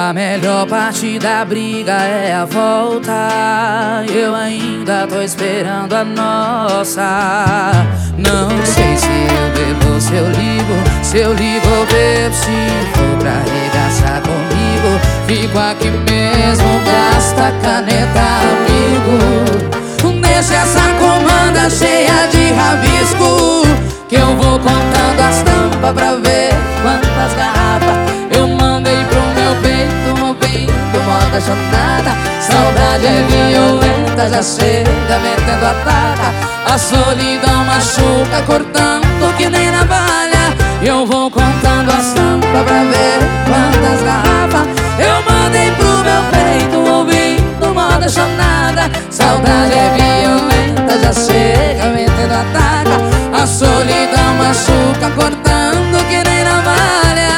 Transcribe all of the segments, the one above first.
A melhor parte da briga é a volta. Eu ainda tô esperando a nossa. Não sei se eu bebo ou se eu ligo. Se eu ligo ou bebo, se for pra arregaçar comigo, fico aqui mesmo, gasta caneta, amigo. Deixa essa comanda cheia de rabisco, que eu vou contando as tampas pra ver quantas garrafas eu mandei pro meu peito, ouvindo moda chonada. Saudade é violenta, já chega metendo a taca. A solidão machuca, cortando que nem navalha. Eu vou contando as tampas pra ver quantas garrafas eu mandei pro meu peito, ouvindo moda chonada. Saudade é violenta, já chega metendo a taca. A solidão machuca, cortando que nem navalha.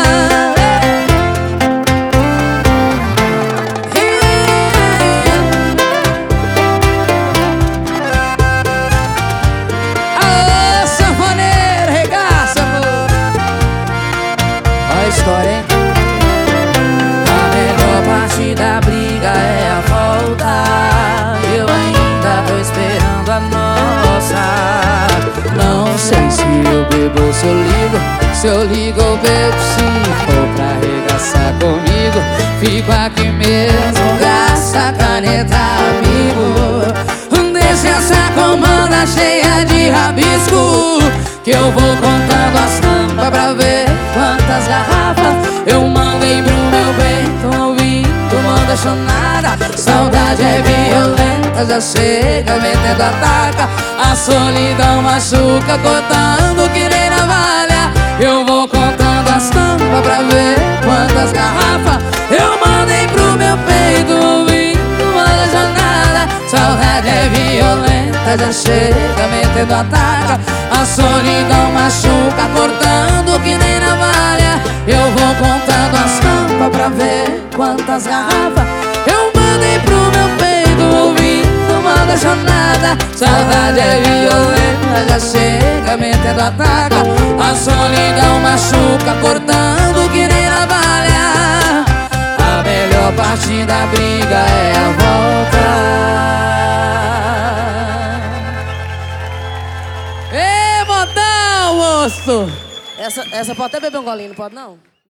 Alô, sanfoneiro, regaça, amor. Olha a história, hein? A melhor parte da briga é a volta. Eu ainda tô esperando a nossa. Não sei se eu bebo ou se eu ligo. Se eu ligo ou bebo, se for pra arregaçar comigo, fico aqui mesmo, gasta caneta, amigo. Deixa essa comanda cheia de rabisco, que eu vou contando as tampas pra ver quantas garrafas eu mandei pro meu peito, ouvindo moda chonada. Saudade é violenta, já chega metendo a taca. A solidão machuca, cortando que nem navalha. Eu vou contando as tampas pra ver quantas garrafas eu mandei pro meu peito, ouvindo moda chonada. Saudade é violenta, já chega metendo a taca. A solidão machuca, cortando que nem navalha. Eu vou contando as tampas pra ver quantas garrafas eu mandei pro meu peito, ouvindo moda chonada. Saudade é violenta, já chega metendo a taca. A solidão machuca, cortando que nem navalha. A melhor parte da briga é a volta. Ê, modão, moço! Essa pode até beber um golinho, não pode não?